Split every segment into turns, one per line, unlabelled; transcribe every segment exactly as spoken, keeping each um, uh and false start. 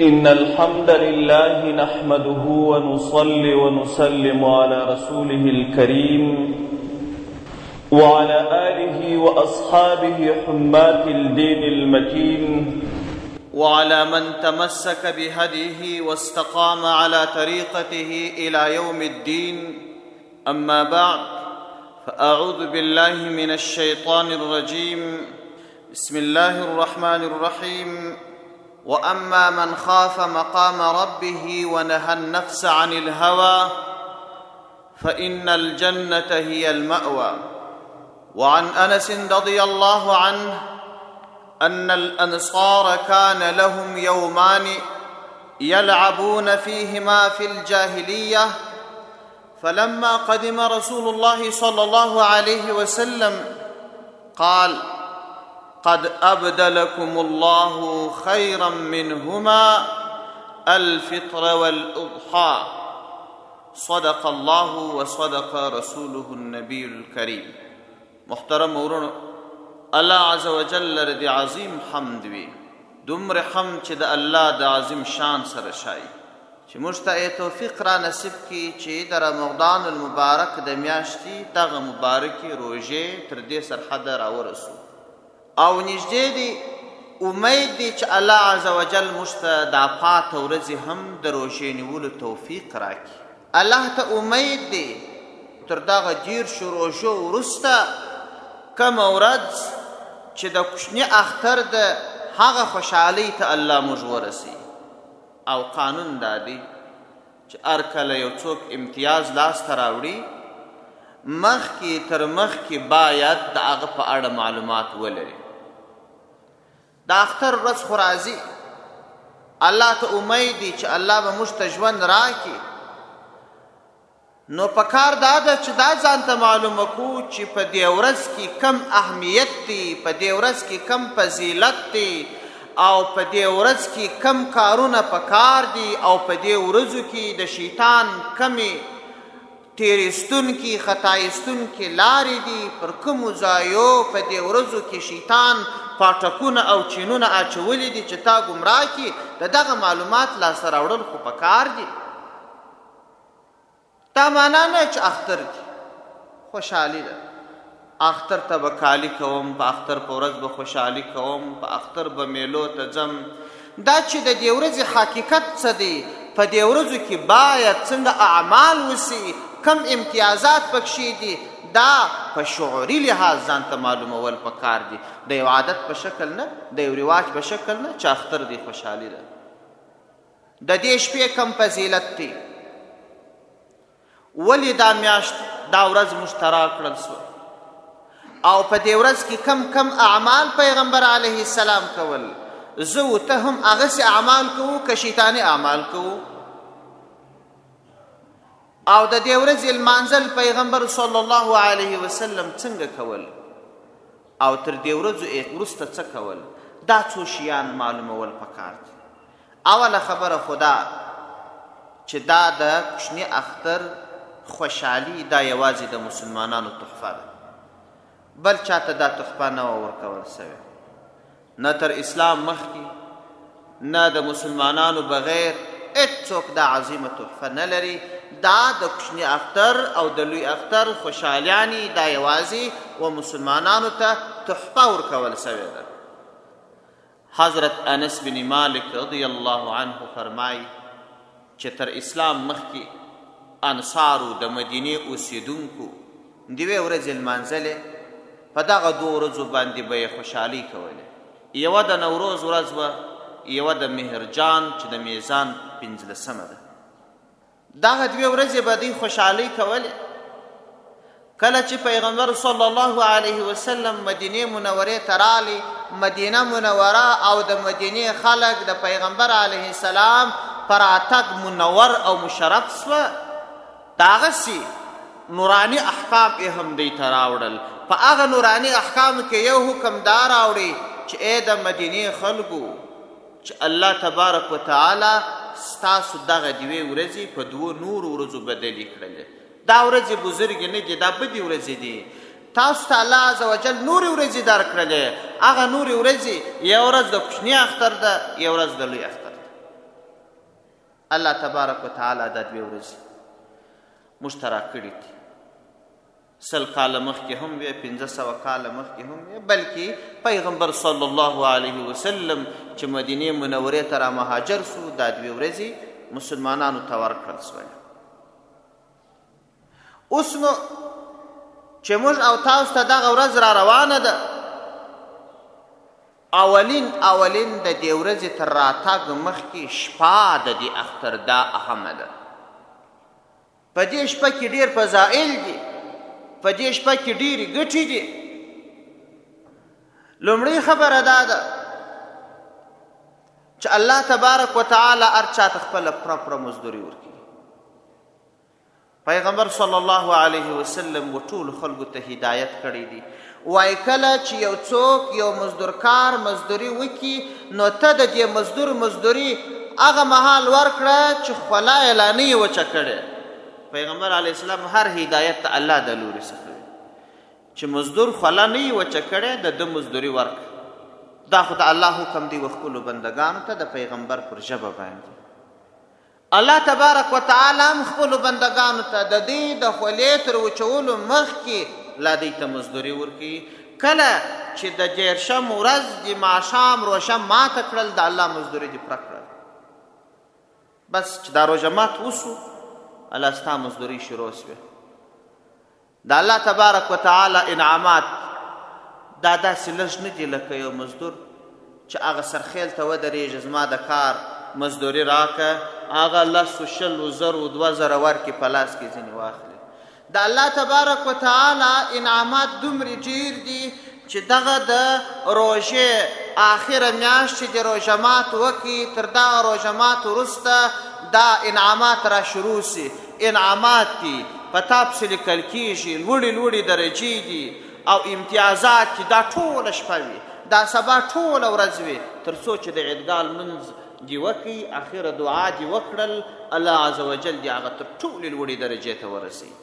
إن الحمد لله نحمده ونصلي ونسلم على رسوله الكريم وعلى آله وأصحابه حماة الدين المتين
وعلى من تمسك بهديه واستقام على طريقته إلى يوم الدين. أما بعد، فأعوذ بالله من الشيطان الرجيم. بسم الله الرحمن الرحيم. وأما من خاف مقام ربه ونهى النفس عن الهوى فإن الجنة هي المأوى. وعن أنس رضي الله عنه أن الأنصار كان لهم يومان يلعبون فيهما في الجاهلية، فلما قدم رسول الله صلى الله عليه وسلم قال: قد أبدلكم الله خيرا منهما الفطر والأضحى. صدق الله وصدق رسوله النبي الكريم. محترم ورونو، الله عز وجل رضی عظیم حمد وی، دومره حمد چې د الله د عظیم شان سره شای، چې موږ ته توفیق را نصیب کی چې د رمضان المبارک د میاشتې دغه مبارکې روژې تر دې سرحده راورسو، او نږدې دی امید دی چې الله عز وجل موږ ته دا پاته ورځې هم د روژې نیولو توفیق راکړي. الله ته امید دی تر دغه ډېر شو روژو وروسته کومه ورځ چې د کوچني اختر د هغه خوشحالۍ ته الله موږ ورسي. او قانون دا دی چې هر کله یو څوک امتیاز لاسته راوړي، مخکې تر مخکې باید د هغه په اړه معلومات ولري. د اختر ورځ خو راځي، الله ته امید دی چې الله به موږ ته ژوند راکړي، نو پکار دا ده چې دا ځان ته معلومه کړو چې په دې ورځ کې کم اهمیت دی، په دې ورځ کې کم فضیلت دی، او په دې ورځ کې کم کارونه پکار دي، او په دې ورځو کې د شیطان کمې تیریستونکي خطایستونکي لارې دي، پر کومو ځایو په دې ورځو کې شیطان پاټکونه او چینونه اچولي دي چې تا ګمراه کړي. د دغه معلومات لاسته راوړل خو پکار دي. دا معنا نه چې اختر دی خوشحالي ده، اختر ته به کالي کوم، په اختر په ورځ به خوشحالي کوم، په اختر به میلو ته ځم. دا چې د دې ورځې حقیقت څه دی، په دې ورځو کې باید څنګه اعمال وسي، کم امتیازات پکښې دي، دا په شعوري لحاظ ځان ته معلومول پکار دي. د یو عادت په شکل نه، د یو رواج په شکل نه چې اختر دی خوشحالي ده. د دې شپې کم فضیلت دی، ولې دا میاشت دا ورځ مشترا کړل سوه، او په دې ورځ کې کم کم اعمال پیغمبر علیه السلام کول. زه و ته هم هغسې اعمال کوو که شیطاني اعمال کوو. او د دې ورځې لمانځل پیغمبر صلی الله علیه وسلم څنګه کول، او تر دې ورځو وروسته څه کول، دا څو شیان معلومول پکار دي. اوله خبره خو دا چې دا د کوچني اختر خوشحالي دا یوازې د مسلمانانو تحفه ده، بل چاته دا تحفه نه وه ورکول سوې، نه تر اسلام مخکې نه د مسلمانانو بغیر هېڅوک دا عظیمه تحفه نه لري. دا د کوچني اختر او د لوی اختر خوشحالیانې دا یوازې و مسلمانانو ته تحفه ورکول سوې ده. حضرت انس بن مالک رضی الله عنه فرمایي چې تر اسلام مخکې انصارو د مدینې اوسېدونکو دوې ورځې لمانځلې، په دغه دوو ورځو باندې به یې خوشحالي کولې. یوه د نوروز ورځ وه، یوه د مهرجان چې د میزان پنځلسمه ده. دغه دوې ورځې به دوی خوشحالي کولې. کله چې پیغمبر صلی الله علیه وسلم مدینې منورې ته راغلی، مدینه منوره او د مدینې خلک د پیغمبر علیه السلام پر راتګ منور او مشرف سوه. داغسې نوراني احکام یې هم دوی ته راوړل. په هغه نوراني احکامو کې یو حکم دا راوړي چې ای د مدینې خلکو، چې الله تبارک وتعالی ستاسو دغه دوې ورځې په دوو نورو ورځو بدلې کړلې. دا ورځې بزرګې نه دي، دا بدې ورځې دي. تاسو ته الله عز وجل نورې ورځې درکړلې. هغه نورې ورځې یو ورځ د کوچني اختر ده، یو ورځ د لوی اختر ده. الله تبارک وتعالی دا دوې ورځې موږ ته راکړي دي. سل کاله مخکې هم وې، پنځه سوه کاله مخکې هم وې، بلکې پیغمبر صلی الله علیه وسلم چې مدینې منورې ته رامهاجر سو، دا دوې ورځې مسلمانانو ته ورکړل سوې. اوس نو چې موږ او تاسو ته دغه ورځ را روانه ده، اولین اولین د دې ورځې تر راتګ مخکې شپه د دې اختر دا اهمه ده. په دې شپه کې ډېر فضایل دي، په دې شپه کې ډېرې ګټې دي. لومړۍ خبره دا ده چې الله تبارک وتعالی هر چا ته خپله پوره پوره مزدوري ورکوي. پیغمبر صلی الله علیه وسلم و ټولو خلکو ته هدایت کړی دی، وایي کله چې یو څوک یو مزدورکار مزدوري وکړي نو ته د دې مزدور مزدوري هغه مهال ورکړه چې خوله یې لا نه یې وچه کړې. پیغمبر علیه السلام هر هدایت ته الله د لورې څخه چې مزدور خوله نه یې وچه کړې، د ده مزدوري ورکړه. دا خو د الله حکم دی و خپلو بندګانو ته د پیغمبر پر ژبه باندې. الله تبارک وتعالی هم خپلو بندګانو ته د دې د خولې تر وچولو مخکې لا دوی ته مزدوري ورکوي. کله چې د دیرشم ورځ د ماښام روژه ماته کړل، د الله مزدوري دې پوره کړل. بس چې دا روژه مات وسو، الله ستا مزدوري شروع سوې. د الله تبارک وتعالی انعامات دا داسې لږ نه دي لکه یو مزدور چې هغه سرخیل ته ودرېږي، زما د کار مزدوري راکه، هغه لسو شلو زرو دوه زره ورکې په لاس کې ځینې واخلي. د الله تبارک وتعالی انعامات دومره ډېر دي چې دغه د روژې آخره میاشت چې د روژه مات وکړي، تر دغه روژه مات وروسته دا انعامات را شروع سي. انعامات دي په تا پسې لیکل کېږي، لوړې لوړې درجې دي او امتیازات دي. دا ټوله شپه وي، دا سبا ټوله ورځ وي، تر څو چې د عیدګاه لمونځ دې وکړي، اخره دعا دې وکړل، الله عز وجل دې هغه تر ټولې لوړې درجې ته ورسوي.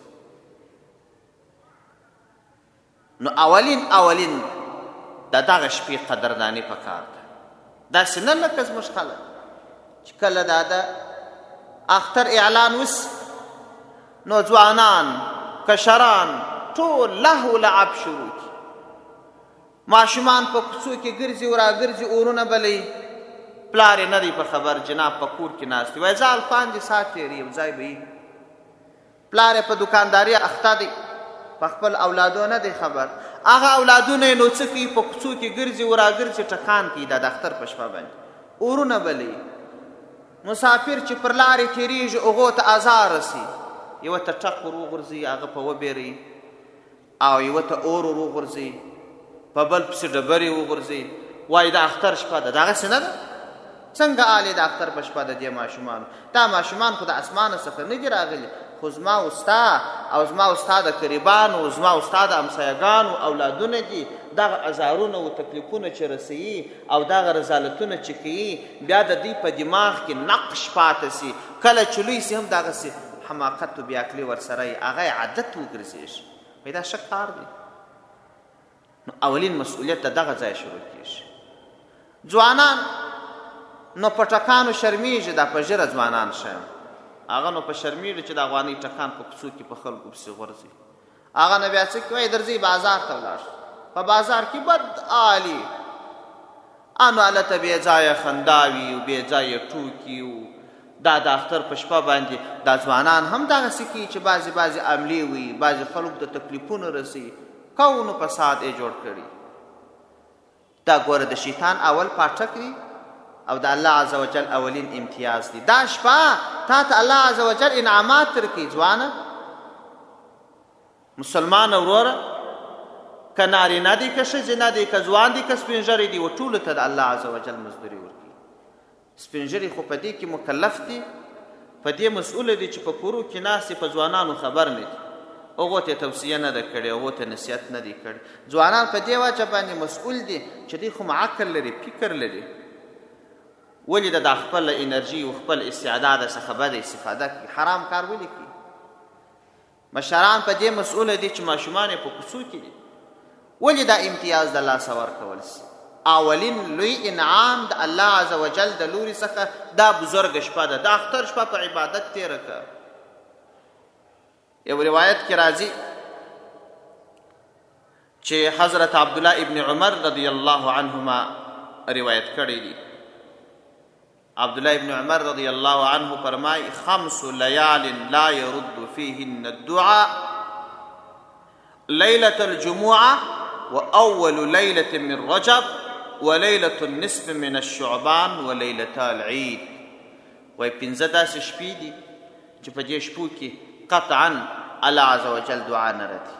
نو اولین اولین د دغه شپې قدرداني پکار ده. داسې نه لکه زموږ خلک چې کله دا د اختر اعلان وسي نو ځوانان کشران ټول لهو لعب شروع کړي. ماشومان په کوڅو کې ګرځي او راګرځي، اورونه بلوي، پلار یې نه دی په خبر، جناب په کور کې ناست دی، وایي زه الفان دې ساعت تېري یو ځای به وي. پلار یې په دوکانداري اخته دی، په خپل اولادو نه دی خبر. هغه اولادونه یې نو څه کوي، په کوڅو کې ګرځي او راګرځي، ټکان کوي. دا د اختر په شپه باندې اورونه بلوي. مسافر چې پر لارې تېرېږي هغو ته ازار رسي، یوه ته ټق ور وغورځي، هغه په وبېروي، او یوه ته اور ور وغورځي، په بل پسې ډبرې وغورځي، وایي د اختر شپه ده. دغسې نه ده؟ څنګه آلې د اختر په شپه د دې ماشومانو؟ دا ماشومان خو د اسمانه څخه نه دي راغلي، خو زما او ستا او زما او ستا د قریبانو، زما او ستا د همسایګانو اولادونه دي. دغه ازارونه او تکلیفونه چې رسوي او دغه رذالتونه چې کوي، بیا د دوی په دماغ کې نقش پاته سي. کله چې لوی سي هم دغسې حماقت و بیعقلي ورسره یې هغه یې عادت وګرځېږي. وایي دا ښه کار دی. نو اولین مسؤلیت د دغه ځای شروع کېږي. ځوانان نو په ټکانو شرمېږي، دا په ژره ځوانان ښیم، هغه نو په شرمېږي چې د افغاني ټکان په کوڅو کې په خلکو پسې غورځي. هغه نه بیا څه کوي، وایي درځئ بازار ته ولاړ شو. په بازار کې بد عالي انو هلته بې ځایه خندا وي او بې ځایه ټوکي و. دا د اختر په شپه باندې دا ځوانان هم دغسې کوي چې بعضې بعضې عملې وي، بعضې خلکو ته تکلیفونه رسوي، کون و فساد یې جوړ کړي. دا ګوره د شیطان اول پاټک دی او د الله عز وجل اولین امتیاز دی. دا شپه تا ته الله عز وجل انعامات درکوي. ځوانه مسلمان وروره، که نارینه دی که ښځینه دی، که ځوان دی که سپین ږیری دی، و ټولو ته د الله عز وجل مزدوري ورکوي. سپین ږیري خو په دې کې مکلف دي، په دې مسؤله دي چې په کورو کې ناست په ځوانانو خبر نه دي، هغو ته توصیه نه ده کړې، هغو ته نصیحت نه دی کړی. ځوانان په دې وجه باندې مسؤل دي چې دوی خو عقل لري، فکر لري، ولې د خپل انرژي او خپل استعداد څخه بده استفاده کوي، حرام کار ولې کوي. مشران په دې مسؤله دي چې ماشومان یې په کوڅو کې دي، ولې دا امتیاز د لاسه ورکول سي. اولین لوی انعام د الله عز وجل د لوري څخه دا بزرګ شپه ده. د اختر شپه په عبادت تېره کړه. یو روایت کې راځي چې حضرت عبدالله ابن عمر رضی الله عنهما روایت کړی دی. عبدالله ابن عمر رضی الله عنه فرمای خمس لیال لا يرد فيهن الدعاء ليلة الجمعة وأول ليلة من رجب وليلة النصف من الشعبان وليلة العيد. وای پنځه داسې شپې دي چې په دې شپو کې قطعا الله عز وجل دعا نه ردي.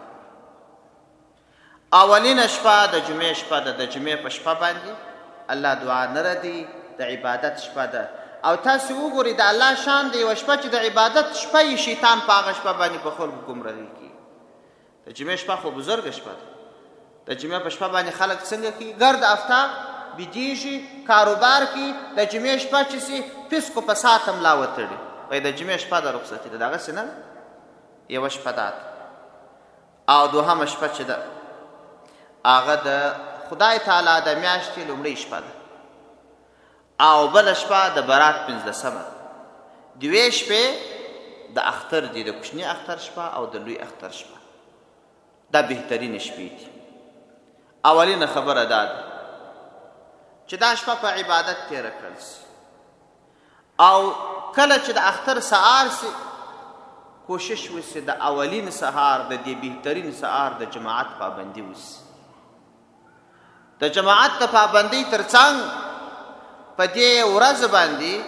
اولینه شپه د جمعې شپه ده. د جمعې په شپه باندې الله دعا نه ردي، د عبادت شپه ده. او تاسو وګورئ د الله شان د یوه شپه چې د عبادت شپه یې شیطان په هغه شپه باندې په خلکو ګمراهي کوي. د جمعې شپه خو بزرګه شپه ده. د جمعې په شپه باندې خلک څنګه کوي؟ ګرد افتاب بیدېږي، کاروبار کوي. د جمعې شپه چې سي فسکو په ساعت ملا وتړي. وایي د جمعې شپه د رخصتي ده. دغسې نه ده. یوه شپه دا ده. او دوهمه شپه چې ده هغه د خدای تعالی د میاشتې لومړۍ شپه ده. او بله شپه د برات پنځلسمه ده. دوې شپې د اختر دي، د کوچني اختر شپه او د لوی اختر شپه. دا بهترین شپې دي. اولینه خبره دا ده چې دا شپه په عبادت تېره کړل سي. او کله چې د اختر سهار سي کوشش وسي د اولین سهار د دې بهترین سهار د جماعت پابندي وسي. د جماعت د پابندۍ تر څنګ په دې ورځ باندې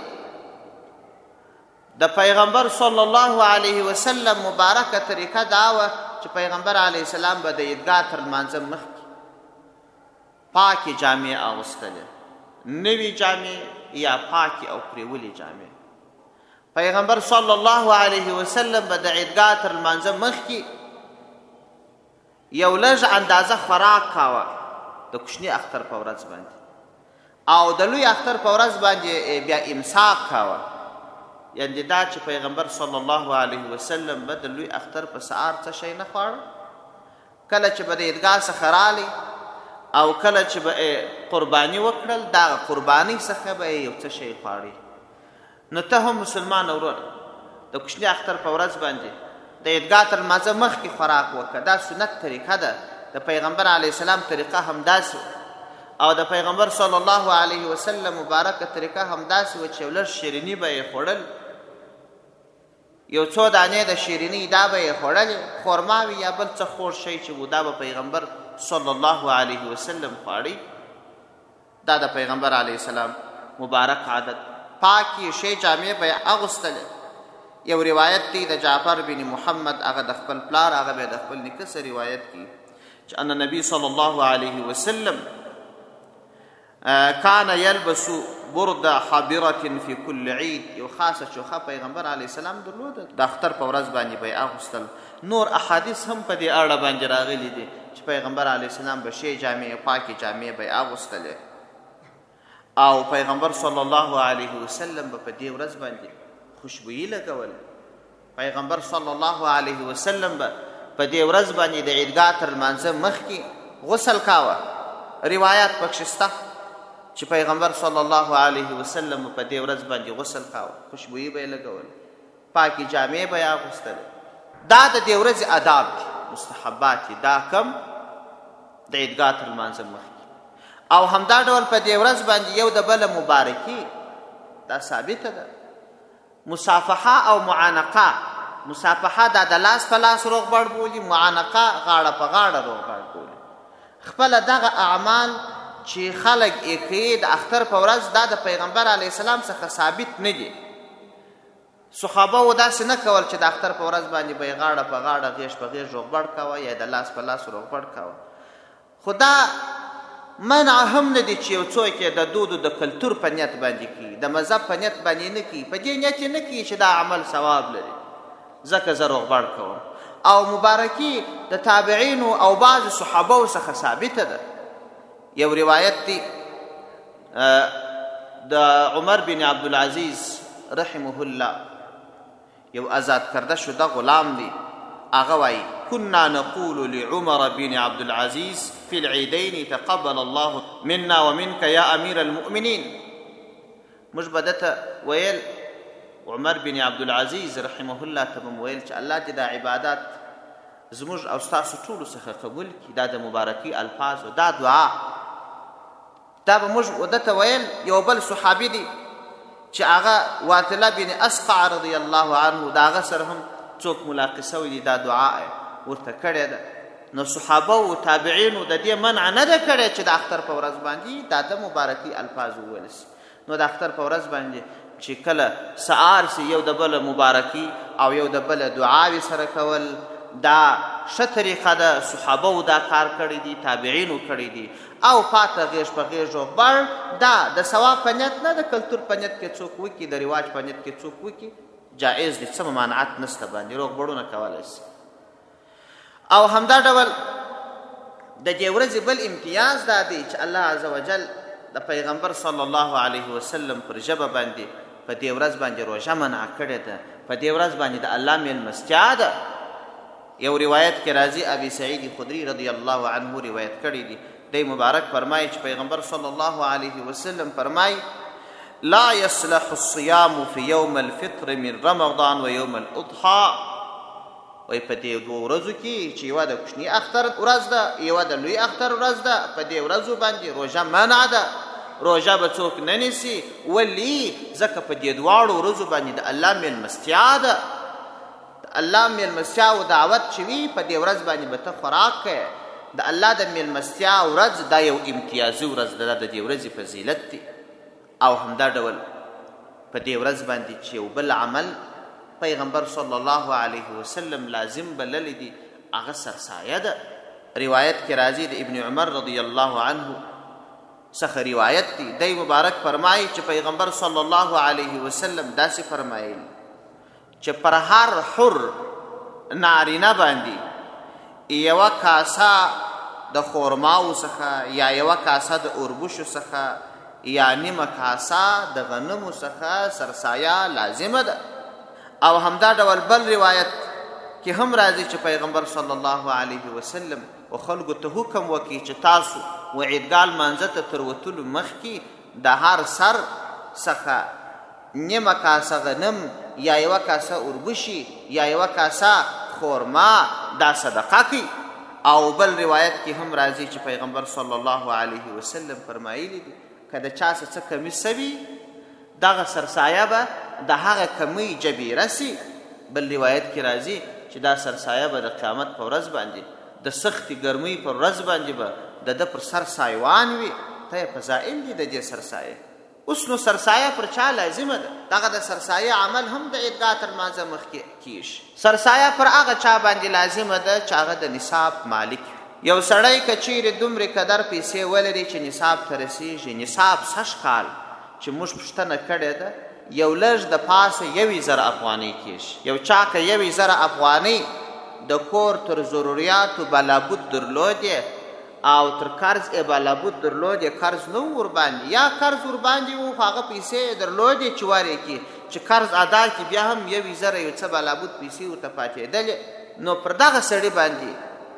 د پیغمبر صلی الله علیه وسلم مبارکه طریقه دا وه چې پیغمبر علیه السلام به د عیدګاه تر لمانځه مخکې پاکې جامې اغوستلې، نوې جامې یا پاکې او پرېولې جامې. پیغمبر صلی الله علیه وسلم به د عیدګاه تر لمانځه مخکې یو لږ اندازه خوراک کاوه د کوچني اختر په ورځ باندې، او د لوی اختر په ورځ باندې بیا امساک کاوه. یعنې دا چې پیغمبر صلی الله علیه وسلم به د لوی اختر په سهار څه شی نه خواړه. کله چې به د عیدګاه څخه رالی او کله چې به قرباني وکړل، دغه قربانۍ څخه به یو څه شی خواړي. نو ته هم مسلمان ورور د کوچني اختر په ورځ باندې د عیدګاه تر لمانځه مخکې خوراک وکړه. دا سنت طریقه ده. د پیغمبر علیه السلام طریقه همداسې او د پیغمبر صلی الله علیه وسلم مبارکه طریقه همداسې وه چې یو لږ شیریني به یې خوړل، یو څو دانې د شیریني دا به یې خوړلې، خرما وي یا بل څه خوږ شی چې و دا به پیغمبر صلی الله علیه وسلم خواړي. دا د پیغمبر علیه السلام مبارک عادت. پاکې شی جامې به یې اغوستلې. یو روایت دی د جعفر بن محمد، هغه د خپل پلار، هغه به د خپل نیکه سره روایت کی چې ان نبی صلی الله علیه وسلم کان یلبس برد حبرة فی کل عید. یو خاصه چوخه پیغمبر علیه السلام درلوده، د اختر په ورځ باندې به یې اغوستل. نور احادیث هم په دې اړه باندې راغلي دي چې پیغمبر علیه السلام به شی جامې، پاکې جامې به یې اغوستلې. او پیغمبر صلی الله علیه وسلم به په دې ورځ باندې خوشبویي لګول. پیغمبر صلی الله علیه وسلم به په دې ورځ باندې د عیدګاه تر لمانځه مخکې غسل کاوه. روایات پکښې شته چې پیغمبر صلی الله علیه وسلم په دې ورځ باندې غسل کاوه، خوشبویي به یې لګول، پاکې جامې به یې اغوستلې. دا د دې ورځې آداب دي، مستحبات دي. دا کم د عیدګاه تر لمانځه مخکې. او همدا ډول په دې ورځ باندې یو د بله مبارکي دا ثابته ده. مصافحه او معانقه. مصافحه دا د لاس په لاس روغبړ بولي، معانقه غاړه په غاړه روغبړ بولي. خپله دغه اعمال چې خلک یې کوي د اختر په ورځ، دا د پیغمبر علیه السلام څخه ثابت نه دي. صحابه و داسې نه کول چې د اختر په ورځ باندې به یې غاړه په غاړه، غیږ په غیږ روغبړ کوه یا د لاس په لاس روغبړ کوه. خو دا منع هم نه دي چې یو څوک یې د دود د کلتور په نیت باندې کوي، د مذهب په نیت باندې نه کوي. په دې نیت یې نه کوي چې دا عمل ثواب لري، ځکه زه روغبړ کوم. او مبارکي د تابعینو او بعض صحابو څخه ثابته ده. یو روایت دی د عمر بن عبدالعزیز رحمه الله، یو آزاد کرده شده غلام دی هغه وایي كنا نقول لعمر بن عبد العزيز في العيدين تقبل الله منا ومنك يا امير المؤمنين. موږ به دته ویل عمر بن عبد العزيز رحمه الله ته به ویل چې الله دې دا عبادات زموږ او ستاسو ټولو څخه قبول کړي. دا د مبارکي الفاظ او دا دعا دا به موږ ودته ویل. یو بل صحابي دی چې هغه واثله بن اسقع رضی الله عنه د هغه سره هم څوک ملاقسه وي دا دعا ورته کړې ده. نو صحابه او تابعینو د دې منع نه ده کړې چې د اختر په ورځ باندې دا د مبارکي الفاظ وویل سي. نو د اختر په ورځ باندې چې کله سهار سي یو د بل مبارکي او یو د بل دعاوې سره کول دا ښه طریقه ده. صحابه دا کار کړی دي، تابعینو کړی دي او پاته غیږ په غیږ وبړ دا د ثواب په نیت نه د کلتور په نیت کې څوک وکړي، د رواج په نیت کې څوک وکړي جایز دي، څه ممانعت نشته باندې روغ بړونه کولی شي. او همدا ډول د دې ورځې بل امتیاز دا دی چې الله عز وجل د پیغمبر صلی الله علیه وسلم پر ژبه باندې په دې ورځ باندې روژه منع کړې ده. په دې ورځ باندې د الله میلمستیا ده. یو روایت کې راځي ابي سعید خدری رضی الله عنه روایت کړی دی. دی مبارک فرمایي چې پیغمبر صلی الله علیه وسلم فرمایي لا يصلح الصيام في يوم الفطر من رمضان ويوم الاضحى. وای په دې دوه ورځو کې چې یوه د کوچني اختر ورځ ده یوه د لوی اختر ورځ ده په دې ورځو باندې روژه منع ده. روژه به څوک نه نیسي. ولې؟ ځکه په دې دواړو ورځو باندې د الله میلمستیا ده. د الله میلمستیا او دعوت چې وي په دې ورځ باندې به ته خوراک کوې. د الله د میلمستیا ورځ دا یو امتیازي ورځ ده، د دې ورځې فضیلت دی. او همدا ډول په دې ورځ باندې چې یو بل عمل پیغمبر صلی الله علیه وسلم لازم بللی دی هغه سرسایه ده. روایت کې راځي د ابن عمر رضی الله عنه څخه روایت دی. دی مبارک فرمایي چې پیغمبر صلی الله علیه وسلم داسې فرمایل چې پر هر حر نارینه باندې یوه کاسه د خورماو څخه یا یوه کاسه د اوربشو څخه یا نیمه کاسه د غنمو څخه سرسایه لازمه ده. او همدا ډول بل روایت کې هم راځي چې پیغمبر صلی الله علیه وسلم و خلکو ته حکم وکړي چې تاسو و عیدګاه لمانځه ته تر وتلو مخکې د هر سر څخه نیمه کاسه غنم یا یوه کاسه اوربشي یا یوه کاسه خورما دا صدقه کوي. او بل روایت کې هم راځي چې پیغمبر صلی الله علیه وسلم فرمایلی دي که د چا څه څه کمی سوي دغه سرسایه به د هغه کمی جبیره سي. بل روایت کې راځي چې دا سرسایه به د قیامت په ورځ باندې د سختې ګرمۍ پر ورځ باندې به د ده پر سر سایوان وي. ته یې فضائل دي د دې سرسایه. اوس نو سرسایه پر چا لازمه ده؟ دغه د سرسایه عمل هم د عیدګاه تر لمانځه مخکې کیږي. سرسایه پر هغه چا باندې لازمه ده چې هغه د نصاب مالک. یو سړی که چیرې دومرې قدر پیسې ولري چې نصاب ته رسیږي، نصاب سږ کال چې موږ پوښتنه کړې ده یو لږ د پاسه یوې زره افغانۍ کیږي. یو چا که یوې زره افغانۍ د کور تر ضروریاتو بلابود درلودې او تر قرض یې بلابود درلودې، قرض نه و ورباندې یا قرض ورباندې و خو هغه پیسې یې درلودې چې ور یې کړي چې قرض ادا کړي بیا هم یوې زره یو څه بلابود پیسې ورته پاتېدلې. نو پر دغه سړي باندې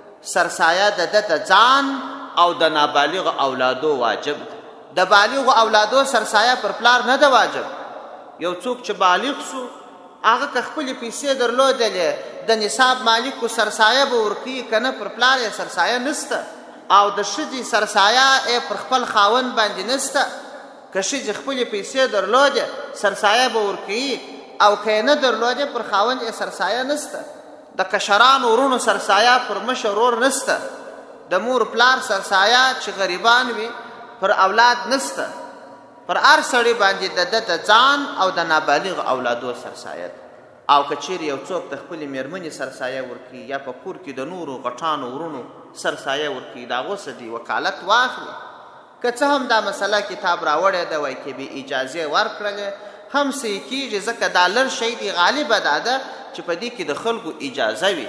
سرسایه د ده د ځان او د نابالغ اولادو واجب ده. د بالغو اولادو سرسایه پر پلار نه ده واجب. یو څوک چې بالغ سو هغه که خپلې پیسې درلودلې د نصاب مالکو سرسایه به ورکوي، که نه پر پلار یې سرسایه نسته. او د ښځې سرسایه یې پر خپل خاوند باندې نسته. که ښځې خپلې پیسې درلودې سرسایه به ورکوي او که یې نه درلودې پر خاوند یې سرسایه نسته. د کشرانو ورونو سرسایه پر مشر ورور نسته. د مور پلار سرسایه چې غریبان وي پر اولاد نسته. پر هر سړي باندې د ده د ځان او د نابالغ اولادو سرسایه ده. او که چیرې یو څوک د خپلې مېرمنې سرسایه ورکړي یا په کور کې د نورو غټانو ورونو سرسایه ورکړي د هغو څه دي وکالت واخلي. که څه هم دا مسله کتاب راوړې ده وایي کې بې اجازې ورکړلې هم څه یې کېږي ځکه دا لږ شی دی غالبه دا ده چې په دې کې د خلکو اجازه وي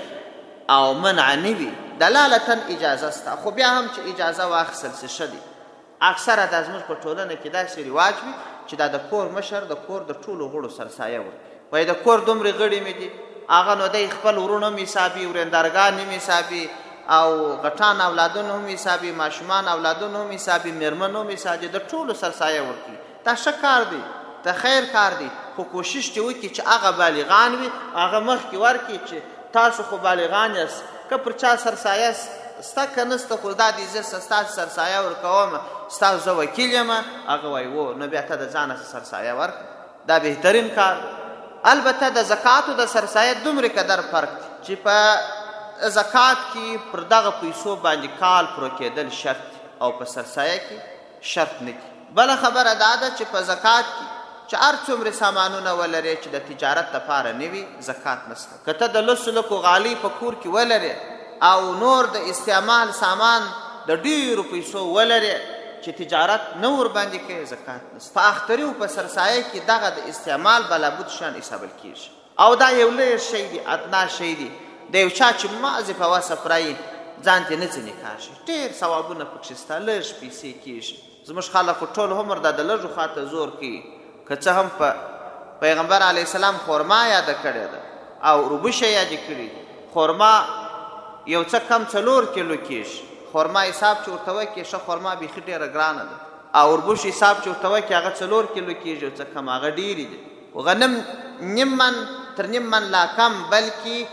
او منع نه وي. دلالتاً اجازه سته خو بیا هم چې اجازه واخیستل څه ښه دي. اکثره دا زموږ په ټولنه کې داسې رواج وي چې دا د کور مشر د کور د ټولو غړو سرسایه ورکړي. وایي د کور دومرې غړي مې دي هغه نو دی خپل ورونه هم حسابي، ورندرګان هم حسابي، او غټان اولادونه هم حسابي، ماشومان اولادونه هم حسابي، میرمن هم حسابي، د ټولو سرسایه ورکوي. دا ښه کار دی، د خیر کار دی، خو کوشش دې وکړي چې هغه بالغان وي، هغه مخکې ورکړي چې تاسو خو بالغان یاست، که پر چا سرسایه سته که نسته، خو دا دې زه ستاسو سرسایه ورکوم، ستاسو زه وکیل یم. هغه وایي و نو بیا ته د ځانه سرسایه ورکړه، دا بهترین کار دی. البته د زکاتو د سرسایه دومره قدر فرق دی چې په زکات کې پر دغه پیسو باندې کال پوره کېدل شرط دی او په سرسایه کې شرط نه دی. بله خبره دا ده چې په زکات کې چې هر څومره سامانونه ولرې چې د تجارت لپاره نه وي، زکات نشته. که ته د لسو لکو غالۍ په کور کې ولرې او نور د استعمال سامان د ډېرو پیسو ولرې چې تجارت نه ورباندې کوي، زکات نشته. په اختري او په سرسایه کې دغه د استعمال بلابود شان حسابل کېږي، او دا یو لوی شی دی، ادنا شی دی. د یو چا چې مغزې په وسه پرایي ځان ته نه ځینې کاږي، ډېر ثوابونه پکښې شته، لږ پیسې کېږي. زموږ خلک خو ټول عمر دا د لږو خواته زور کوي. که څه هم په پیغمبر علیه السلام خورما یاده کړې ده او روبوشه یادې کړي. خورما یو څه کم څلور کیلو کېږي. خورما حساب چې ورته وکړي ښه خورما بیخي ډېره ګرانه ده، او وربوش حساب چې ورته وکړي هغه څلور کیلو کېږي، یو څه کم هغه ډېرې دي. غنم نیم من تر نیم من لا کم، بلکې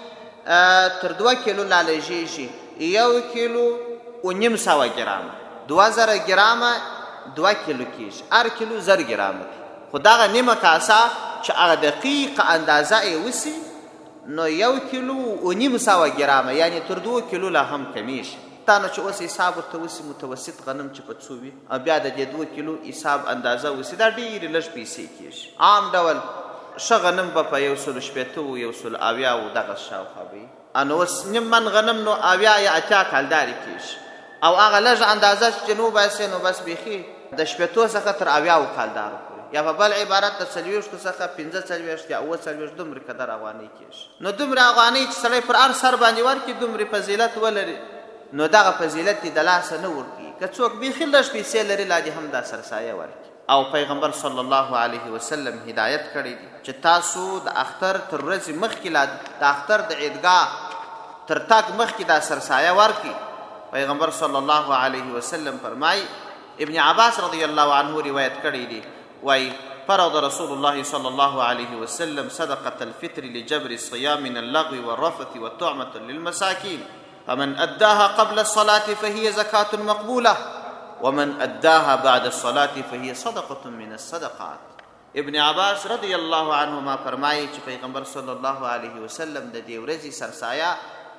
تر دوه کیلو لا لږېږي. یو کیلو و نیم سوه ګرامه، دوه زره ګرامه دوه کیلو کېږي، هر کیلو زر ګرامه دی. خو دغه نیمه کاسه چې هغه دقیقه اندازه یې وسي نو یو کیلو و نیم سوه ګرامه، یعنې تر دوه کیلو لا هم کمیږي. تا نو چې اوس حساب ورته وسي متوسط غنم چې په څو وي او بیا د دې دوه کیلو حساب اندازه وسي، دا ډېرې لږ پیسې کېږي. عام ډول ښه غنم به په یو سلو شپېته و یو سلو اویا و دغه شاوخوا به وي. نو اوس نیم من غنم نو اویا یا اتیا کالدارې کېږي، او هغه لږ اندازه چې نو باسي نو بس بیخي د شپېتو څخه تر اویاو کالدارو پورې، یا په بل عبارت د څلوېښتو څخه پنځه څلوېښت یا اووه څلوېښت دومره قدر افغانۍ کېږي. نو دومره افغانۍ چې سړی پر هر سر باندې ورکړي، دومره فضیلت ولري، نو دغه فضیلت یې د لاسه نه ورکوي. که څوک بیخي لږ پیسې لري لا دې هم دا سرسایه ورکړي. او پیغمبر صلی الله علیه وسلم هدایت کړی دی چې تاسو د اختر تر ورځې مخکې لا د اختر د عیدګاه تر تګ مخکې دا سرسایه ورکړي. پیغمبر صلی الله علیه وسلم فرمای، ابن عباس رضی الله عنه روایت کړی دی، وای فرض رسول الله صلی الله علیه وسلم صدقة الفطر لجبر الصيام من اللغو والرفث والطعمة للمساكين، فمن أداها قبل الصلاة فهي زكاة مقبولة، ومن أداها بعد الصلاة فهي صدقة من الصدقات. ابن عباس رضی الله عنهما فرمایي چې پیغمبر صلی الله علیه وسلم د دې ورځې سرسایه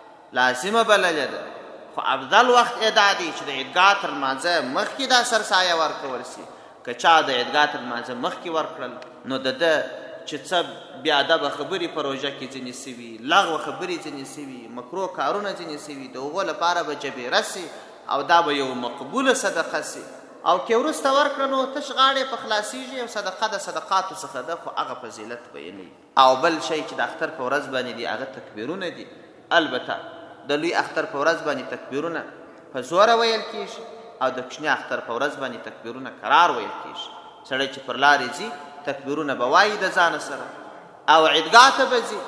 لازمه بللې ده، خو افضل وخت یې دا دی چې د عیدګاه تر لمانځه مخکې دا سرسایه ورکول سي. که چا د عیدګاه تر لمانځه مخکې ورکړل نو د ده چې څه بې ادبه خبرې په روژه کې ځینې سوي، لغوه خبرې ځینې سوي، مکروه کارونه ځینې سوي، د هغو لپاره به جبیره سي او دا به یو مقبوله صدقه سي. او که وروسته ورکړه نو تش غاړې په خلاصېږي او صدقه د صدقاتو څخه ده، خو هغه فضیلت به یې نه وي. او بل شی چې د اختر په ورځ باندې دي هغه تکبیرونه دي. البته د لوی اختر په ورځ باندې تکبیرونه په زوره ویل کېږي او د کوچني اختر په ورځ باندې تکبیرونه قرار ویل کېږي. سړی چې پر لارې ځي تکبیرونه به وایي د ځانه سره، او عیدګاه ته به ځي.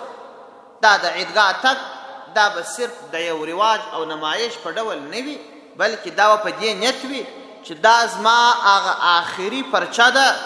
دا د عیدګاه تګ دا به صرف د یو رواج او نمایش په ډول نه وي، بلکې دا به په دې نیت وي چې دا زما هغه آخري پرچه ده،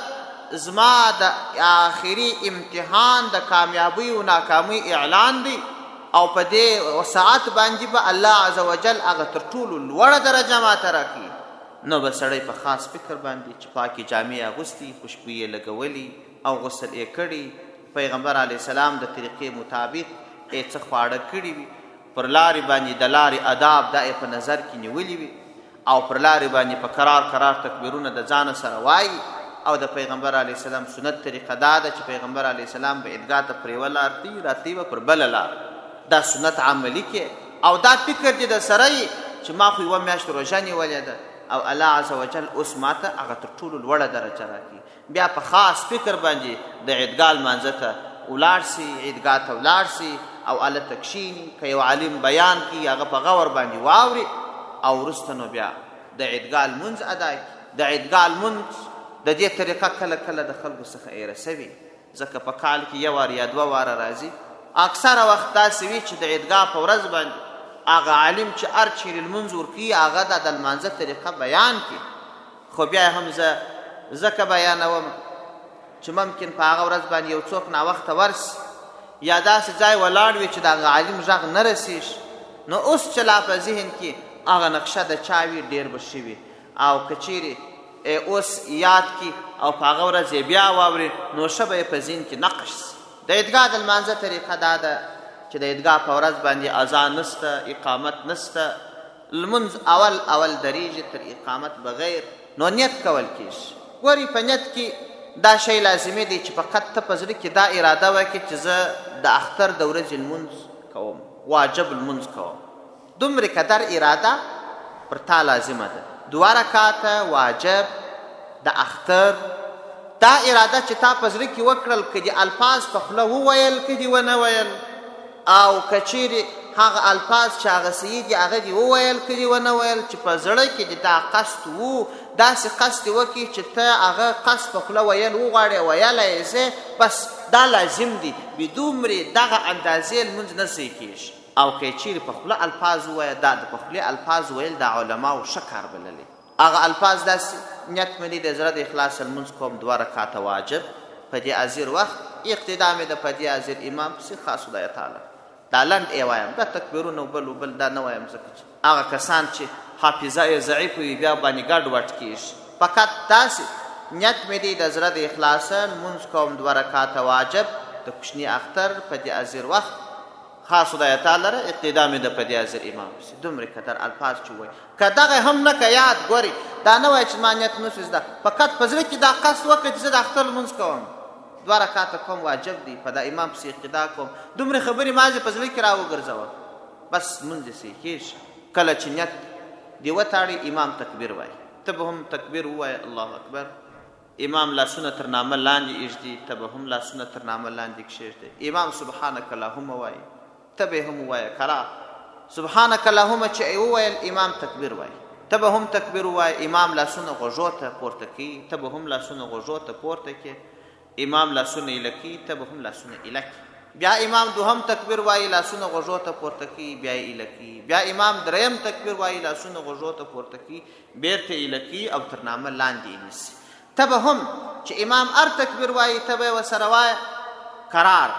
زما د آخري امتحان د کامیابۍ و ناکامۍ اعلان دی، او په دې ساعت باندې به الله عز وجل هغه تر ټولو لوړه درجه ماته راکړي. نو به سړی په خاص فکر باندې چې پاکې جامې اغوستي، خوشبویې لګولي او غسل یې کړي، پیغمبر علیه السلام د طریقې مطابق یې څه خواړه کړي وي، پر لارې باندې د لارې آداب دا یې په نظر کې نیولي وي، او پر لارې باندې په قرار قرار تکبیرونه د ځانه سره وایي. او د پیغمبر علیه السلام سنت طریقه دا ده چې پیغمبر علیه السلام به عیدګاه ته پر یوه لار تلي، راتلي به پر بله لار. دا سنت عملي کې او دا فکر دې د سره یي چې ما خو یوه میاشت روژه نیولې ده او الله عز وجل اوس ماته هغه تر ټولو لوړه درجه راکړي. بیا په خاص فکر باندې د عیدګاه لمانځه ته ولاړ سي، عیدګاه ته ولاړ سي او هلته کښېني. که یو عالم بیان کړي هغه په غور باندې واوري، او وروسته نو بیا د عیدګاه لمونځ ادا کړي. د عیدګاه لمونځ د دې طریقه کله کله د خلکو څخه ایره سوي، ځکه په کال کې یو وار یا دوه واره راځي، اکثره وخت داسې وي چې د عیدګاه په ورځ باندې هغه عالم چې هر چیرې لمونځ ورکوي هغه د د لمانځه طریقه بیان کړي، خو بیا هم زه ځکه بیانوم چې ممکن په هغه ورځ باندې یو څوک ناوخته ورسي یا داسې ځای ولاړ وي چې د هغه عالم غږ نه رسېږي، نو اوس چې لا په ذهن کې هغه نقشه د چا وي ډېر به ښه وي، او که چیرې اوس یاد کړي او په هغه ورځ یې بیا واوري نو ښه به یې په ذهن کې نقش سي. د عیدګاه د لمانځه طریقه دا ده چې د عیدګاه په ورځ باندې اذان نسته، اقامت نسته، لمونځ اول اول دریږي تر اقامت بغیر، نو نیت کول کېږي. ګوري په نیت کې دا شی لازمي دی چې فقط ته په زړه کې دا اراده وکړې چې زه د اختر د ورځې لمونځ کوم، واجب لمونځ کوم. دومره قدر اراده پر تا لازمه ده. دوه رکعاته واجب د اختر، دا اراده چې تا په زړه کې وکړل، که دې الفاظ په خوله وویل که دې ونه ویل، او که چیرې هغه الفاظ چې هغه صحیح دي هغه دې وویل که دې ونه ویل، چې په زړه کې دې دا قصد وو، داسې قصد دې وکړي چې ته هغه قصد په خوله ویل وغواړې ویلی یې، بس دا لازم دي. بدومرې دغه اندازې لمونځ نه صحیح کېږي. او که چیرې په خوله الفاظ ووایه، دا د په خولې الفاظ ویل د علماو ښه کار بللی. هغه الفاظ داسې نیت مې دی د زړه د اخلاص لمونځ کوم، دوه رکعاته واجب په دې حاضر وخت، اقتدا مې د په دې حاضر امام پسې خاص خدای تعالی. دا لنډ یې وایم، دا تکبیرونه بل وبل دا نه وایم، ځکه چې هغه کسان چې حافظه یې ضعیف وي بیا باندې ګډ وډ کېږي. فقط داسې نیت مې دی د زړه د اخلاصه لمونځ کوم، دوه رکعاته واجب د کوچني اختر په دې حاضر وخت، خاص خدای تعالی را اقتدا مې د په دې حاضر امام پسې. دومره قدر الفاظ چې وایي، که دغه هم نه که یاد ګوري، دا نه وایي چې ما نیت نشو زده، فقط په زړه کې دا قصد وکړي چې زه د اختر لمونځ کوم، دوه رکعاته کوم واجب دی، په دا امام پسې اقتدا کوم. دومره خبرې مازې په زړه کې را وګرځوه، بس لمونځ یې صحیح کېږي. کله چې نیت دې وتاړي امام تکبیر وایي، ته به هم تکبیر ووایه الله اکبر. امام لاسونه تر نامه لاندې ایږدي، ته به هم لاسونه تر نامه لاندې کښېږدي. امام سبحانک اللهم وایي، ته به هم ووایه. کله سبحانک اللهم چې وویل امام تکبیر وایي، ته به هم تکبیر ووایه. امام لاسونه غوږو ته پورته کوي، ته به هم لاسونه غوږو ته پورته کړي. امام لاسونه ایله کوي، ته به هم لاسونه ایله کړي. بیا امام دوهم تکبیر وایي، لاسونه غوږو ته پورته کوي، بیا یې ایله کوي. بیا امام دریم تکبیر وایي، لاسونه غوږو ته پورته کوي، بیرته ایله کوي او تر نامه لاندې یې نیسي. ته به هم چې امام هر تکبیر وایي ته به یې ورسره وایه قرار،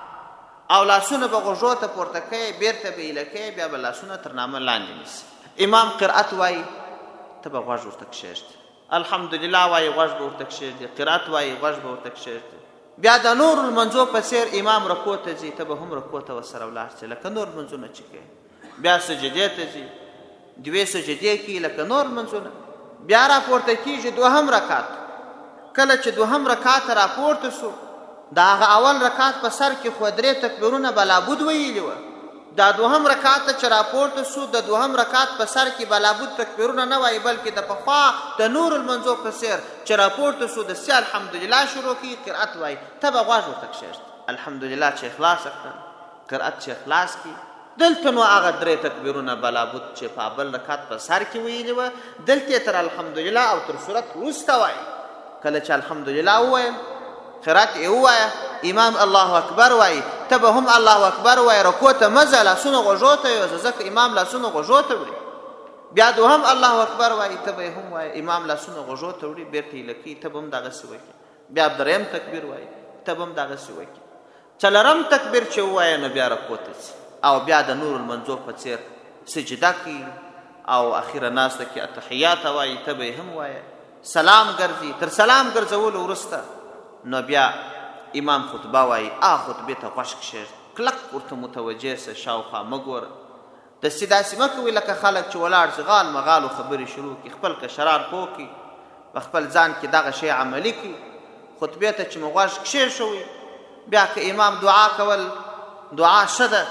او لاسونه به غوږو ته پورته کوي، بیرته به ایله کوي، بیا به لاسونه تر نامه لاندې نیسي. امام قرأت وایي، ته به غوږ ورته کښېږدي. الحمدلله وایي، غوږ به ورته کښېږدي. قرأت وایي، غوږ به ورته کښېږدي. بیا د نور المنځو په څېر امام رکوع ته ځي، ته به هم رکوع ته ورسره ولاړ شې لکه نور لمونځونه چې کوي. بیا سجدې ته ځي، دوې سجدې کوي لکه نور لمونځونه. بیا راپورته کېږي دوهم رکعت. کله چې دوهم رکعت راپورته سو، د هغه اول رکعت په سر کې خو درې تکبیرونه بلابود ویلي وه. دا دوهم رکعت ته چې راپورته سو، د دوهم رکعت په سر کې بلابود تکبیرونه نه وایي، بلکې د پخوا د نور المنځو په څېر چې راپورته سو د سې الحمدلله شروع کړي، قرأت وایي، ته به غوږ ورته کښېږدي. الحمدلله چې اخلاص کړه، قرأت چې اخلاص کړي. دلته نو هغه درې تکبیرونه بلابود چې په اول رکعت په سر کې ویلي وه، دلته یې تر الحمدلله او تر صورت وروسته وایي. کله چې الحمدلله وویل، قرأت یې ووایه، امام الله اکبر وایي، ته به هم الله اکبر وایي. رکوع ته مه ځه، لاسونه غوږو ته یوځه، ځکه امام لاسونه غوږو ته وړي. بیا دوهم الله اکبر وایي، ته به یې هم وایي، امام لاسونه غوږو ته وړي، بیرته ایله کوي، ته به هم دغسې وکړي. بیا دریم تکبیر وایي، ته به هم دغسې وکړي. څلورم تکبیر چې ووایه نو بیا رکوع ته ځي، او بیا د نور المنځو په څېر سجده کوي، او اخیره ناسته کې اتحیات وایي، ته به یې هم وایه. سلام ګرځي، تر سلام ګرځولو وروسته نو بیا امام خطبه وایي، آ خطبې ته غوږ کښېږده، کلک ورته متوجه سه، شاوخوا مه ګوره. داسې داسې مه کوئ لکه خلک چې ولاړ سي غال مغالو خبرې شروع کړي، خپل کشران پوه کړي، په خپل ځان کې دغه شی عملي کړي. خطبې ته چې مو غوږ کښېښوئ، بیا که امام دعا کول، دعا ښه ده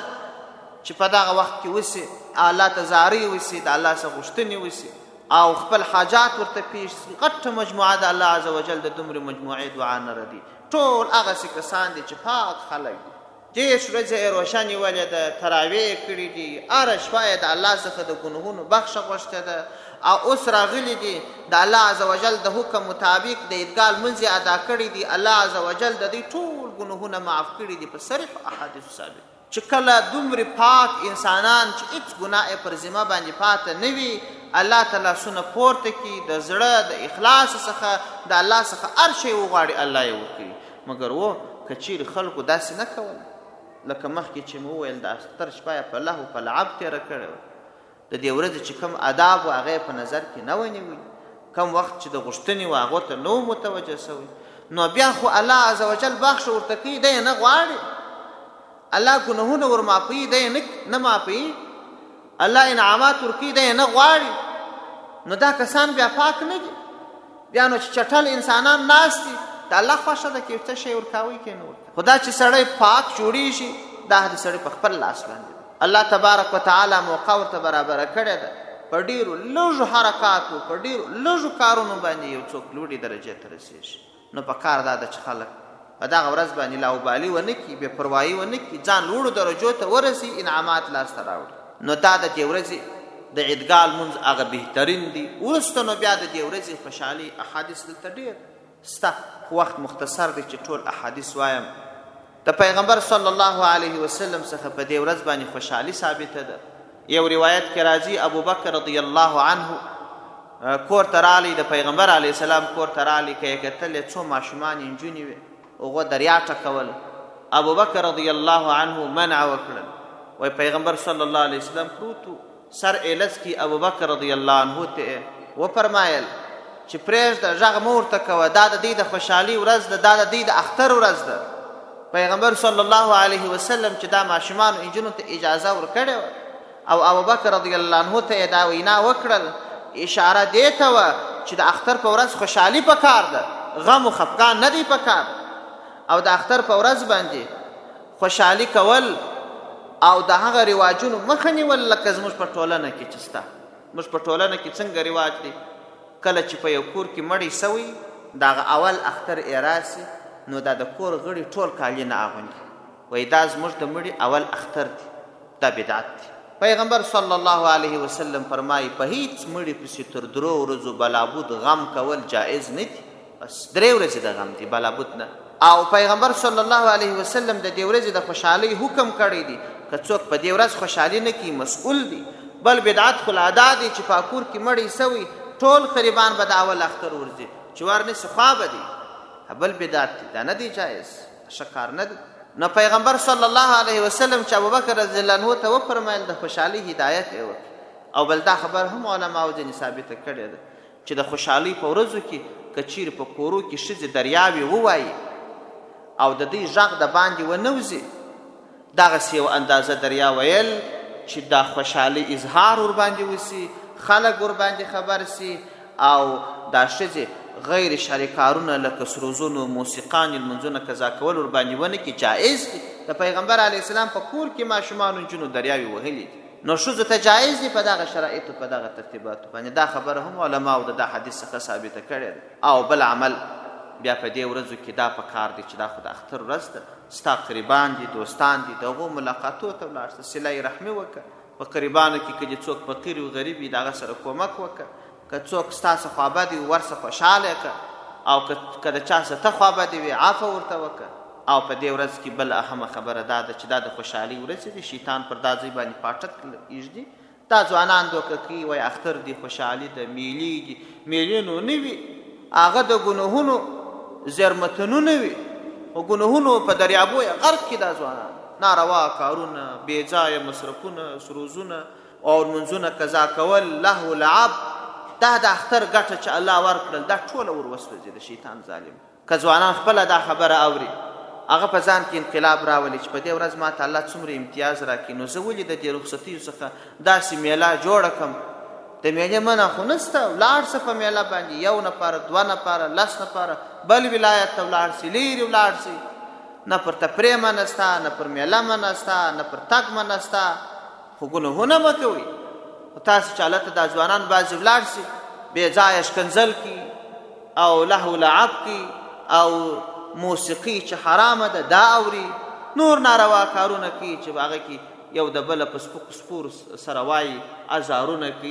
چې په دغه وخت کې وسي، الله ته زارۍ وسي، د الله څخه غوښتنې وسي، او خپل حاجات ورته پیش سي. غټه مجموعه د الله عز وجل د دومرې مجموعې دعا نه ردي. ټول هغسې کسان دي چې پاک خلک دي، دېرش ورځې یې روژه نیولې ده، تراویح یې کړي دي، هره شپه یې د الله څخه د ګناهونو بخښه غوښتې ده، او اوس راغلي دي د الله عز وجل د حکم مطابق د عیدګاه لمونځ ادا کړي دي، الله عز وجل د دوی ټول ګناهونه معاف کړي دي په صریح احادیثو ثابت. چې کله دومره پاک انسانان چې هیڅ ګناه پر ذمه باندې پاته نه وي، الله تعالی سونه پورته کړي د زړه د اخلاص څخه د الله څخه هر شی وغواړي الله یې ورکوي. مګر و که چیرې خلکو داسې نه کول، لکه مخکې چې مې وویل د اختر شپه یې په لهو په لعب تېره کړې وه، د دې ورځې چې کوم آداب و هغه په نظر کې نه ونیوي، کم وخت چې د غوښتنې و هغو ته نه و متوجه سوی، نو بیا خو الله عز وجل بخښ ورته کوي، دی یې نه غواړي. الله ګناهونه ور معافوي، دی یې نه معافوي. الله انعامات ورکوي، دی یې نه غواړي. نو دا کسان بیا پاک نه دي. بیا نو چې چټل انسانان ناست دي، د الله خوښه ده چې څه شی ورکوي که نه ورکوي. خو دا چې سړی پاک جوړېږي، دا د سړی په خپل لاس باندې ده. الله تبارک وتعالی موقع ورته برابره کړې ده، په ډېرو لږو حرکاتو، په ډېرو لږو کارونو باندې یو څوک لوړې درجې ته رسېږي. نو په کار دا ده چې خلک په دغه ورځ باندې لاوبالي ونه کړي، بې پروایي ونه کړي، ځان لوړو درجو ته ورسي، انعامات لاسته راوړي. نو دا د دې ورځې د عیدګاه لمونځ هغه بهترین دي. وروسته نو بیا د دې ورځې خوشحالي احادیث دلته ډېر سته، خو وخت مختصر دی چې ټول احادیث وایم. د پیغمبر صلی الله علیه وسلم څخه په دې ورځ باندې خوشحالي ثابته ده. یو روایت کې راځي ابوبکر رضی الله عنه کور ته راغلی، د پیغمبر علیه السلام کور ته راغلی، که یې کتل څو ماشومان نجونې وې، هغو دریا ټکول. ابوبکر رضی الله عنه منع وکړل، وایي پیغمبر صلی الله علیه وسلم پروت و، سر یې لڅ کړي. ابوبکر رضی الله عنه ته وفرمایل چې پرېږده، غږ مه ورته کوه، دا د دې د خوشحالي ورځ ده، دا د دې د اختر ورځ ده. پیغمبر صلی الله علیه وسلم چې دا ماشومانو نجونو ته اجازه ورکړې وه، او ابوبکر رضی الله عنه ته یې دا وینا وکړل، اشاره دې ته وه چې د اختر په ورځ خوشحالي پکار ده، غم و خفګان نه دی پکار. او د اختر په ورځ باندې خوشحالي کول او د هغه رواجونو مخه نیول، لکه زموږ په ټولنه کې چې شته. موږ په ټولنه کې څنګه رواج دی، کله چې په یو کور کې مړی سوی، د هغه اول اختر یې راسي، نو دا د کور غړي ټول کالي نه اغوندي، وایي دا زموږ د مړي اول اختر دی، دا بدعت دی. پیغمبر صلی الله علیه وسلم فرمایي په هیڅ مړي پسې تر درو ورځو بلابود غم کول جایز نه دي، بس درې ورځې د غم دي، بلابود نه. او پیغمبر صلی الله علیه وسلم د دې ورځې د خوشحالۍ حکم کړی دی، که څوک په دې ورځ خوشحالي نه کوي مسؤل دی. بل بدعت خو لا دا دی چې په کور کې مړی سوی، ټول قریبان به د اول اختر ورځي چې ورنسي خوا به دي، بل بدعت دی، دا نه دی جایز، ښه کار نه دی. نو پیغمبر صلی الله علیه وسلم چې ابوبکر رضی الله عنه ته وفرمایل د خوشحالۍ هدایت یې وکړي. او بل دا خبر هم علماو ځینې ثابته کړې ده چې د خوشحالۍ په ورځو کې که چیرې په کورو کې ښځې دریاوې ووایي او د دوی غږ د باندې ونوځي، دغسې یو اندازه دریا ویل چې دا خوشحالۍ اظهار ورباندې وسي، خلک ورباندې خبر سي، او دا ښځې غیر شرعي کارونه لکه سروزونو، موسیقان، لمونځونه قضا کول ورباندې ونه کړي، جایز دي. د پیغمبر علیه السلام په کور کې ماشومانو نجونو دریاوې وهلي دي، نو ښځو ته جایز دي په دغه شرایطو، په دغه ترتیباتو باندې. دا خبره هم علماو د دا حدیث څخه ثابته کړې ده. او بل عمل بیا په دې ورځو کې دا په کار دی چې دا خو د اختر ورځ ده، ستا قریبان دي، دوستان دي، د هغو ملاقاتو ته ولاړ شه، صله رحمي وکړه. په قریبانو کې که دې څوک فقیر و غریب وي، د هغه سره کومک وکړه. که څوک ستاسو خوابدي وي ورسه خوشحاله کړه، او که د چا څه ته خوابدي وي عفو ورته وکړه. او په دې ورځ کې بل اهمه خبره دا ده چې دا د خوشحالۍ ورځ دی، شیطان پر دا ځای باندې پاټک ایږدي. دا ځوانان دوکه کوي، وایي اختر دی، خوشحالي ده، میلې دي. میلې نو نه وي، هغه د ګناهونو زیرمتنونه وي، خو ګناهونو په دریابو یې غرق کړي دا ځوانان، ناروا کارونه، بې ځایه مصرفونه، سروزونه او لمونځونه قضا کول، لهو لعب، دا د اختر ګټه چې الله ورکړل دا ټوله ور وسوځي د شیطان ظالم. که ځوانان خپله دا خبره اوري، هغه په ځان کې انقلاب راولي چې په دې ورځ ما ته الله څومره امتیاز راکړي، نو زه ولې د دې رخصتیو څخه داسې میله جوړه کړم. د میلې منع خو نشته، ولاړ شه په میله باندې، یو نفره، دوه نفره، لس نفره، بل ولایت ته ولاړ سي، لیرې ولاړ سي. نه پر تفریح منع سته، نه پر میله منع سته، نه پر تګ منع سته، خو ګناهونه مه کوئ. خو تاسې چې هلته دا ځوانان بعضې ولاړ سي، بې ځایه شکنځل کي او لهو لعب کي او موسیقي چې حرامه ده دا اوري، نور ناروا کارونه کوي چې هغه کې یو د بله په سپکو سپور سره وایي، ازارونه کوي،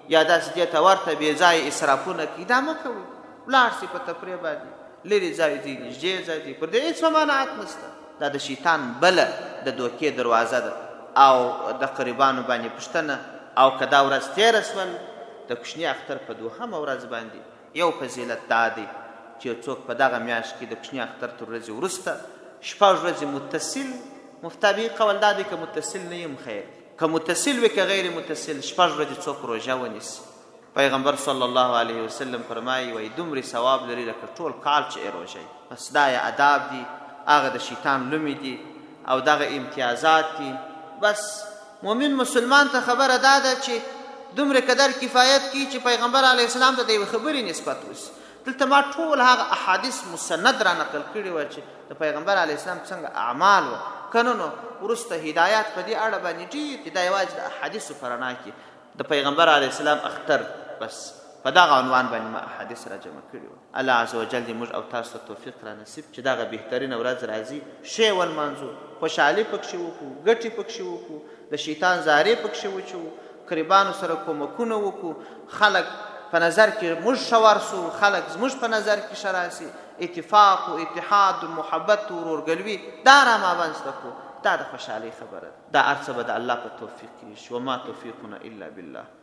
یا داسې دې ته ورته بې ځایه اسرافونه کوي، دا مه کوئ. ولاړ شئ په تفریح باندې، لرې ځای دی، نږدې ځای دی، پر دې هېڅ ممانعت نشته. دا د شیطان بله د دوکې دروازه ده. او د قریبانو باندې پوښتنه، او که دا ورځ تېره شول د کوچني اختر په دوهمه ورځ باندې یو فضیلت دا دی چې څوک په دغه میاشت کې د کوچني اختر تر ورځې وروسته شپږ ورځې متصل، مفتابي قول دا دی که متصل نه یم خیر، که متصل وي که غیر متصل، شپږ ورځې څوک روژه ونیسي. پیغمبر صلی الله علیه وسلم فرمایي وایي دومره ثواب لري لکه ټول کال چې یې روژه وي. بس دا یې آداب دي، هغه د شیطان لومې دي او دغه امتیازات دي. بس مؤمن مسلمان ته خبره دا ده چې دومره قدر کفایت کی چې پیغمبر علیه السلام ته د یوې خبرې نسبت وشي. دلته ما ټول هغه احادیث مسند را نقل کړي وه چې د پیغمبر علیه السلام څنګه اعمال وه. که نه نو وروسته هدایات په دې اړه باندې ډېر دي، دا یوازې د احادیثو په رڼا کې د پیغمبر علیه السلام اختر بس په دغه عنوان باندې ما احادیث را جمع کړي وه. الله عز وجل دې موږ او تاسو ته توفیق را نصیب چې دغه بهترینه ورځ راځي، ښې ولمانځو، خوشحالي پکښې وکړو، ګټې پکښې وکړو، د شیطان زارې پکښې وچوو، قریبانو سره کومکونه وکړو، خلک په نظر کې موږ ښه ورسو، خلک زموږ په نظر کې ښه راسي، اتفاق و اتحاد و محبت و ورورګلوي دا را مابنځته کړو. دا د خوشحالۍ خبره ده. دا هر څه به د الله په توفیق کېږي. وما توفیقنا الا بالله.